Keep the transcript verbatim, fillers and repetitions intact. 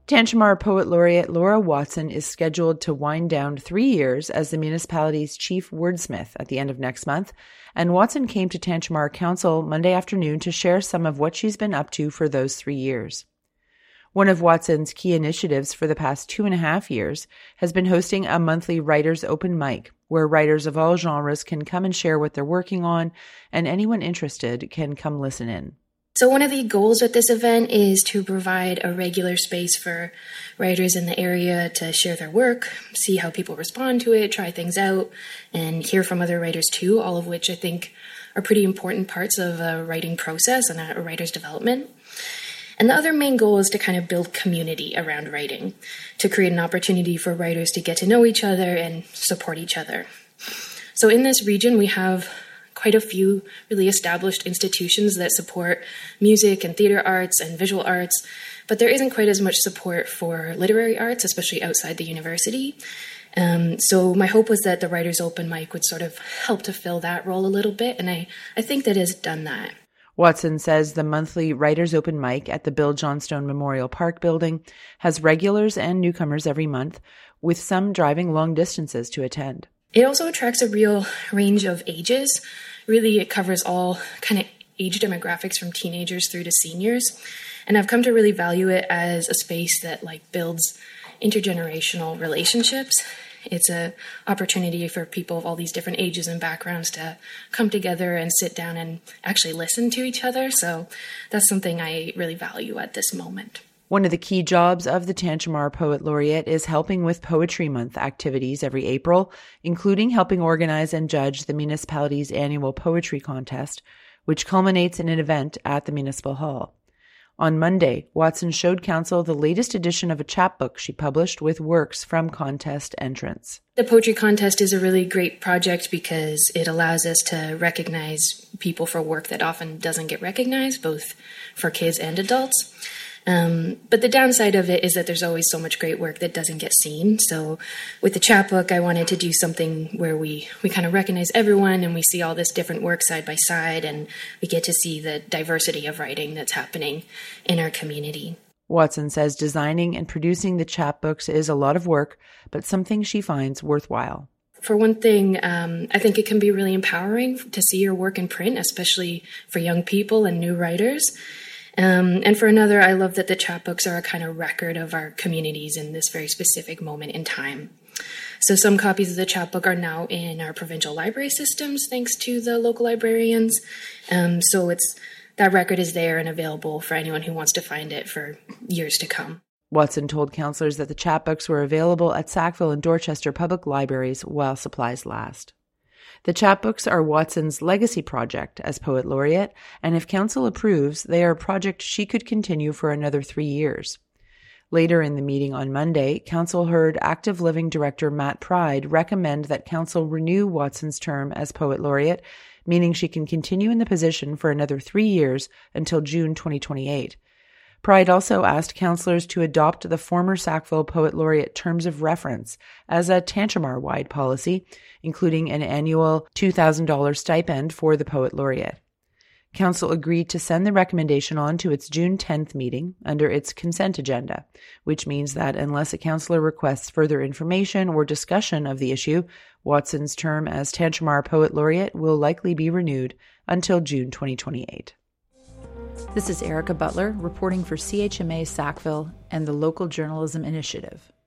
Tantramar Poet Laureate Laura Watson is scheduled to wind down three years as the municipality's chief wordsmith at the end of next month, and Watson came to Tantramar Council Monday afternoon to share some of what she's been up to for those three years. One of Watson's key initiatives for the past two and a half years has been hosting a monthly writers' open mic, where writers of all genres can come and share what they're working on, and anyone interested can come listen in. So one of the goals with this event is to provide a regular space for writers in the area to share their work, see how people respond to it, try things out, and hear from other writers too, all of which I think are pretty important parts of a writing process and a writer's development. And the other main goal is to kind of build community around writing, to create an opportunity for writers to get to know each other and support each other. So in this region, we have quite a few really established institutions that support music and theater arts and visual arts, but there isn't quite as much support for literary arts, especially outside the university. Um, so my hope was that the Writers' Open Mic would sort of help to fill that role a little bit, and I, I think that has done that. Watson says the monthly Writers' Open Mic at the Bill Johnstone Memorial Park building has regulars and newcomers every month, with some driving long distances to attend. It also attracts a real range of ages. Really, it covers all kind of age demographics from teenagers through to seniors. And I've come to really value it as a space that like builds intergenerational relationships. It's an opportunity for people of all these different ages and backgrounds to come together and sit down and actually listen to each other. So that's something I really value at this moment. One of the key jobs of the Tantramar Poet Laureate is helping with Poetry Month activities every April, including helping organize and judge the municipality's annual poetry contest, which culminates in an event at the Municipal Hall. On Monday, Watson showed council the latest edition of a chapbook she published with works from contest entrants. The poetry contest is a really great project because it allows us to recognize people for work that often doesn't get recognized, both for kids and adults. Um, but the downside of it is that there's always so much great work that doesn't get seen. So with the chapbook, I wanted to do something where we, we kind of recognize everyone and we see all this different work side by side, and we get to see the diversity of writing that's happening in our community. Watson says designing and producing the chapbooks is a lot of work, but something she finds worthwhile. For one thing, um, I think it can be really empowering to see your work in print, especially for young people and new writers. Um, and for another, I love that the chapbooks are a kind of record of our communities in this very specific moment in time. So some copies of the chapbook are now in our provincial library systems, thanks to the local librarians. Um, so it's that record is there and available for anyone who wants to find it for years to come. Watson told councillors that the chapbooks were available at Sackville and Dorchester public libraries while supplies last. The chapbooks are Watson's legacy project as Poet Laureate, and if council approves, they are a project she could continue for another three years. Later in the meeting on Monday, council heard Active Living Director Matt Pride recommend that council renew Watson's term as Poet Laureate, meaning she can continue in the position for another three years until June twenty twenty-eight. Pride also asked councillors to adopt the former Sackville Poet Laureate terms of reference as a Tantramar-wide policy, including an annual two thousand dollars stipend for the Poet Laureate. Council agreed to send the recommendation on to its June tenth meeting under its consent agenda, which means that unless a councillor requests further information or discussion of the issue, Watson's term as Tantramar Poet Laureate will likely be renewed until June twenty twenty-eight. This is Erica Butler reporting for C H M A Sackville and the Local Journalism Initiative.